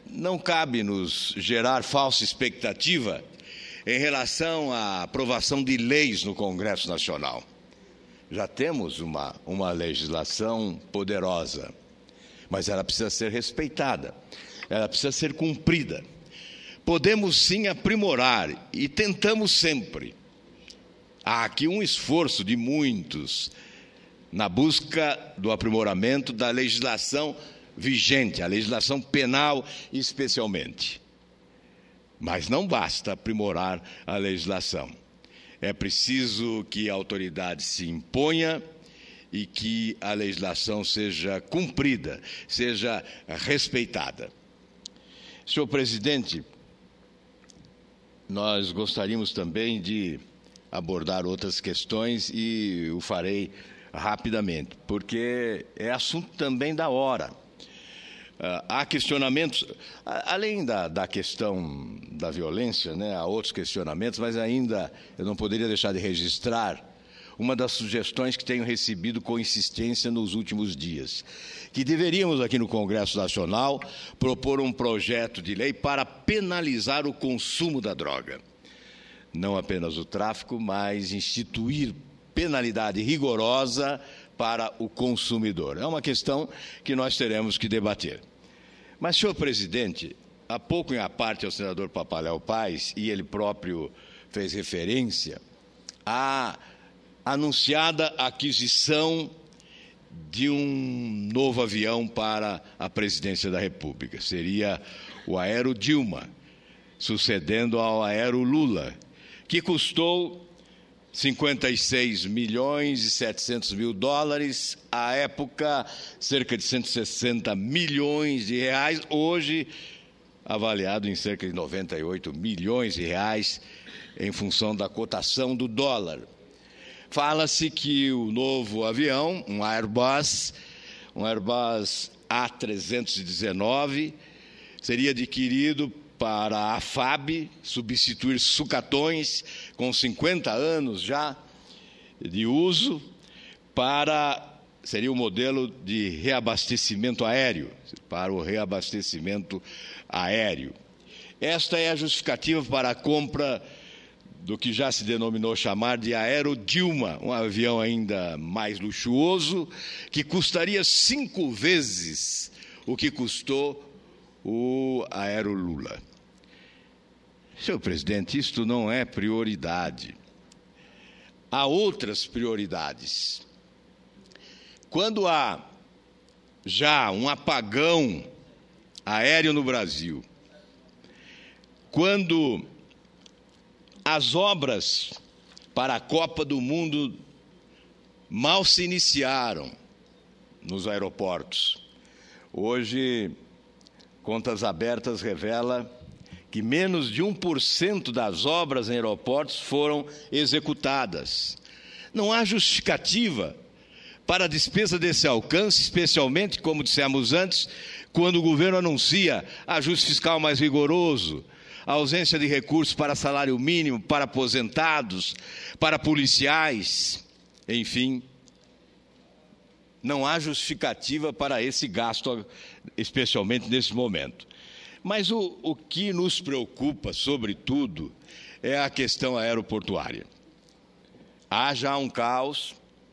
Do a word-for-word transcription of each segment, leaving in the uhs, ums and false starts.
não cabe nos gerar falsa expectativa em relação à aprovação de leis no Congresso Nacional. Já temos uma, uma legislação poderosa, mas ela precisa ser respeitada, ela precisa ser cumprida. Podemos sim aprimorar e tentamos sempre. Há aqui um esforço de muitos na busca do aprimoramento da legislação vigente, a legislação penal especialmente. Mas não basta aprimorar a legislação. É preciso que a autoridade se imponha e que a legislação seja cumprida, seja respeitada. Senhor presidente, nós gostaríamos também de abordar outras questões e o farei rapidamente, porque é assunto também da hora. Uh, há questionamentos, além da, da questão da violência, né, há outros questionamentos, mas ainda eu não poderia deixar de registrar uma das sugestões que tenho recebido com insistência nos últimos dias, que deveríamos aqui no Congresso Nacional propor um projeto de lei para penalizar o consumo da droga. Não apenas o tráfico, mas instituir penalidade rigorosa para o consumidor. É uma questão que nós teremos que debater. Mas, senhor presidente, há pouco em a parte ao senador Papaléu Paz, e ele próprio fez referência à anunciada aquisição de um novo avião para a presidência da República. Seria o Aero Dilma, sucedendo ao Aero Lula, que custou cinquenta e seis milhões e setecentos mil dólares, à época cerca de cento e sessenta milhões de reais, hoje avaliado em cerca de noventa e oito milhões de reais, em função da cotação do dólar. Fala-se que o novo avião, um Airbus, um Airbus A trezentos e dezenove, seria adquirido para a F A B substituir sucatões com cinquenta anos já de uso, para seria o modelo de reabastecimento aéreo, para o reabastecimento aéreo. Esta é a justificativa para a compra do que já se denominou chamar de Aero Dilma, um avião ainda mais luxuoso, que custaria cinco vezes o que custou o Aero Lula. Senhor presidente, isto não é prioridade. Há outras prioridades. Quando há já um apagão aéreo no Brasil, quando as obras para a Copa do Mundo mal se iniciaram nos aeroportos, hoje, Contas Abertas revela que menos de um por cento das obras em aeroportos foram executadas. Não há justificativa para a despesa desse alcance, especialmente, como dissemos antes, quando o governo anuncia ajuste fiscal mais rigoroso, a ausência de recursos para salário mínimo, para aposentados, para policiais, enfim. Não há justificativa para esse gasto, especialmente nesse momento. Mas o, o que nos preocupa, sobretudo, é a questão aeroportuária. Há já um caos.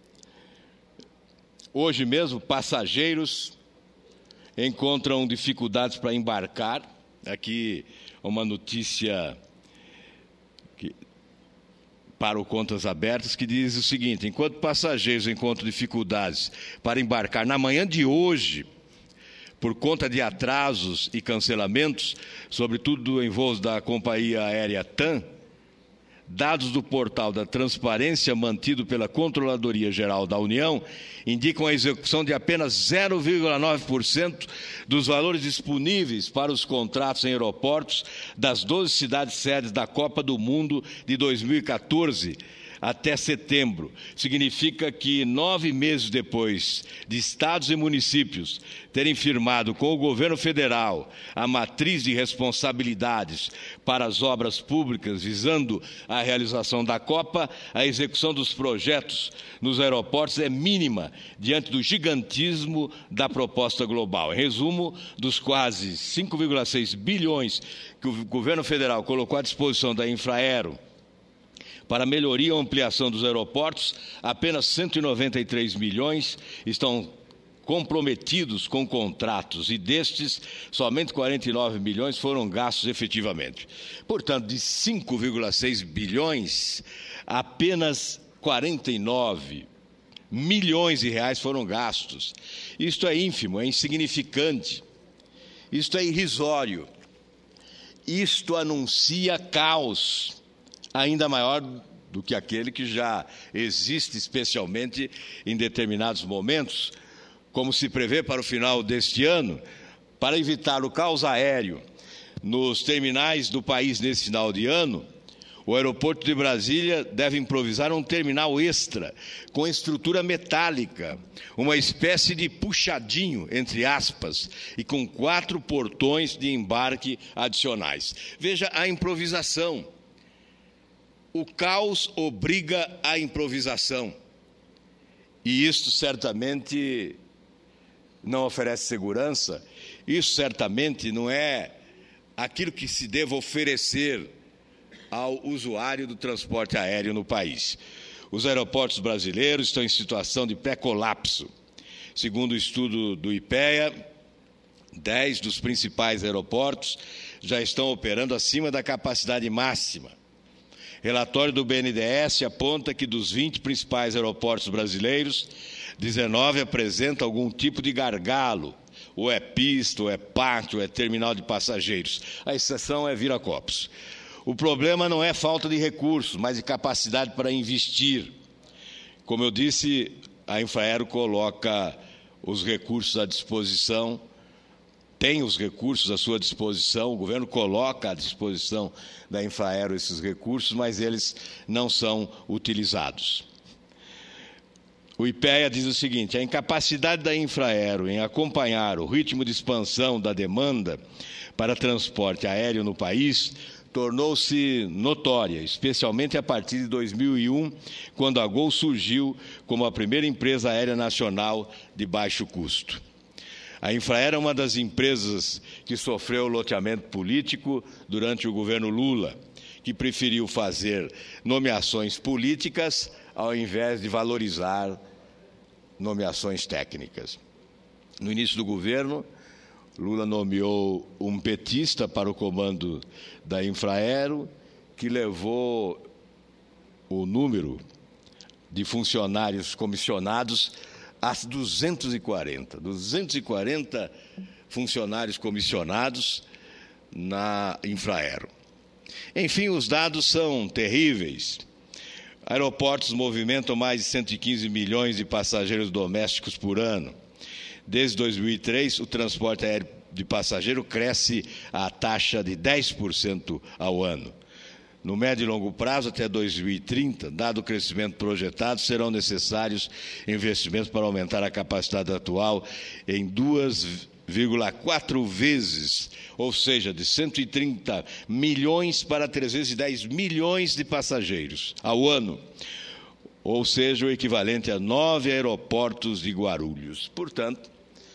Hoje mesmo, passageiros encontram dificuldades para embarcar. Aqui, uma notícia que, para o Contas Abertas, que diz o seguinte: enquanto passageiros encontram dificuldades para embarcar na manhã de hoje, por conta de atrasos e cancelamentos, sobretudo em voos da companhia aérea TAM, dados do portal da Transparência mantido pela Controladoria Geral da União indicam a execução de apenas zero vírgula nove por cento dos valores disponíveis para os contratos em aeroportos das doze cidades sedes da Copa do Mundo de dois mil e quatorze, até setembro. Significa que nove meses depois de estados e municípios terem firmado com o governo federal a matriz de responsabilidades para as obras públicas visando a realização da Copa, a execução dos projetos nos aeroportos é mínima diante do gigantismo da proposta global. Em resumo, dos quase cinco vírgula seis bilhões que o governo federal colocou à disposição da Infraero para a melhoria ou ampliação dos aeroportos, apenas cento e noventa e três milhões estão comprometidos com contratos e destes, somente quarenta e nove milhões foram gastos efetivamente. Portanto, de cinco vírgula seis bilhões, apenas quarenta e nove milhões de reais foram gastos. Isto é ínfimo, é insignificante, isto é irrisório, isto anuncia caos ainda maior do que aquele que já existe, especialmente em determinados momentos, como se prevê para o final deste ano, para evitar o caos aéreo nos terminais do país nesse final de ano. O aeroporto de Brasília deve improvisar um terminal extra com estrutura metálica, uma espécie de puxadinho, entre aspas, e com quatro portões de embarque adicionais. Veja a improvisação. O caos obriga à improvisação. E isto certamente não oferece segurança, isso certamente não é aquilo que se deva oferecer ao usuário do transporte aéreo no país. Os aeroportos brasileiros estão em situação de pré-colapso. Segundo o estudo do IPEA, dez dos principais aeroportos já estão operando acima da capacidade máxima. Relatório do B N D E S aponta que dos vinte principais aeroportos brasileiros, dezenove apresentam algum tipo de gargalo, ou é pista, ou é pátio, ou é terminal de passageiros. A exceção é Viracopos. O problema não é falta de recursos, mas de capacidade para investir. Como eu disse, a Infraero coloca os recursos à disposição, tem os recursos à sua disposição, o governo coloca à disposição da Infraero esses recursos, mas eles não são utilizados. O IPEA diz o seguinte: a incapacidade da Infraero em acompanhar o ritmo de expansão da demanda para transporte aéreo no país tornou-se notória, especialmente a partir de dois mil e um, quando a Gol surgiu como a primeira empresa aérea nacional de baixo custo. A Infraero é uma das empresas que sofreu loteamento político durante o governo Lula, que preferiu fazer nomeações políticas ao invés de valorizar nomeações técnicas. No início do governo, Lula nomeou um petista para o comando da Infraero, que levou o número de funcionários comissionados a duzentos e quarenta. duzentos e quarenta funcionários comissionados na Infraero. Enfim, os dados são terríveis. Aeroportos movimentam mais de cento e quinze milhões de passageiros domésticos por ano. Desde dois mil e três, o transporte aéreo de passageiro cresce a taxa de dez por cento ao ano. No médio e longo prazo, até dois mil e trinta, dado o crescimento projetado, serão necessários investimentos para aumentar a capacidade atual em duas vírgula quatro vezes, ou seja, de cento e trinta milhões para trezentos e dez milhões de passageiros ao ano, ou seja, o equivalente a nove aeroportos de Guarulhos. Portanto,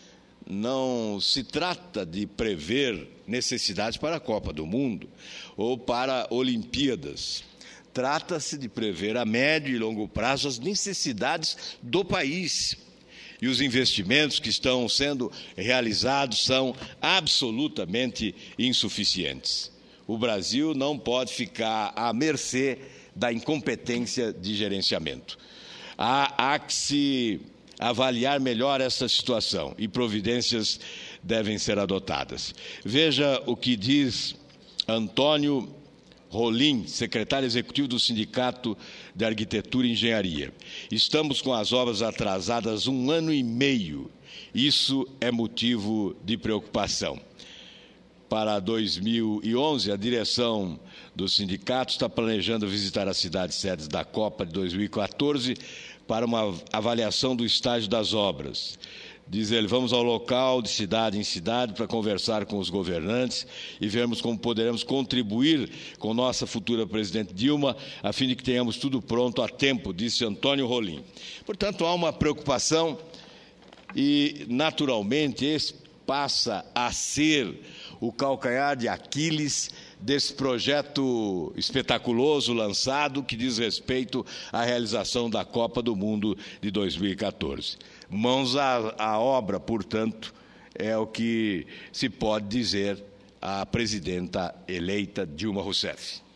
não se trata de prever necessidades para a Copa do Mundo ou para Olimpíadas. Trata-se de prever a médio e longo prazo as necessidades do país. E os investimentos que estão sendo realizados são absolutamente insuficientes. O Brasil não pode ficar à mercê da incompetência de gerenciamento. Há, há que se avaliar melhor essa situação e providências devem ser adotadas. Veja o que diz Antônio Rolim, secretário executivo do Sindicato de Arquitetura e Engenharia. Estamos com as obras atrasadas um ano e meio. Isso é motivo de preocupação. para dois mil e onze, a direção do sindicato está planejando visitar as cidades sedes da Copa de dois mil e quatorze para uma avaliação do estágio das obras. Diz ele, vamos ao local, de cidade em cidade, para conversar com os governantes e vermos como poderemos contribuir com nossa futura presidente Dilma, a fim de que tenhamos tudo pronto a tempo, disse Antônio Rolim. Portanto, há uma preocupação e, naturalmente, esse passa a ser o calcanhar de Aquiles desse projeto espetaculoso lançado que diz respeito à realização da Copa do Mundo de dois mil e quatorze. Mãos à, à obra, portanto, é o que se pode dizer à presidenta eleita Dilma Rousseff.